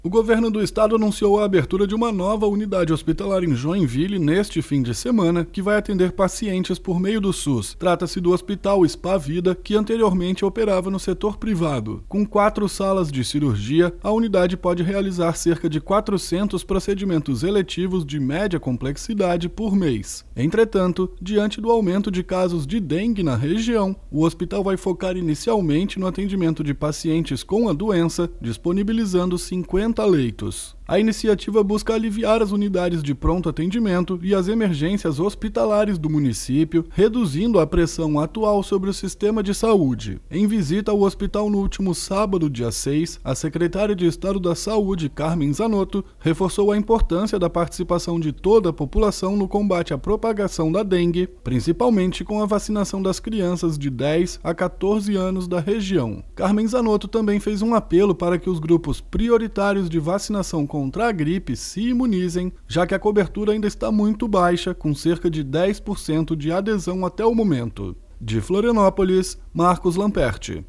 O governo do estado anunciou a abertura de uma nova unidade hospitalar em Joinville neste fim de semana, que vai atender pacientes por meio do SUS. Trata-se do Hospital Spa Vida, que anteriormente operava no setor privado. Com 4 salas de cirurgia, a unidade pode realizar cerca de 400 procedimentos eletivos de média complexidade por mês. Entretanto, diante do aumento de casos de dengue na região, o hospital vai focar inicialmente no atendimento de pacientes com a doença, disponibilizando 50 leitos. A iniciativa busca aliviar as unidades de pronto atendimento e as emergências hospitalares do município, reduzindo a pressão atual sobre o sistema de saúde. Em visita ao hospital no último sábado, dia 6, a secretária de Estado da Saúde, Carmen Zanotto, reforçou a importância da participação de toda a população no combate à propagação da dengue, principalmente com a vacinação das crianças de 10 a 14 anos da região. Carmen Zanotto também fez um apelo para que os grupos prioritários de vacinação contra a gripe se imunizem, já que a cobertura ainda está muito baixa, com cerca de 10% de adesão até o momento. De Florianópolis, Marcos Lamperti.